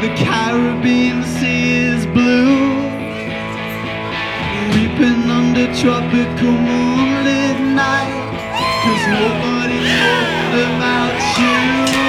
the Caribbean Sea is blue, weeping under tropical moonlit night, 'cause nobody knows about you.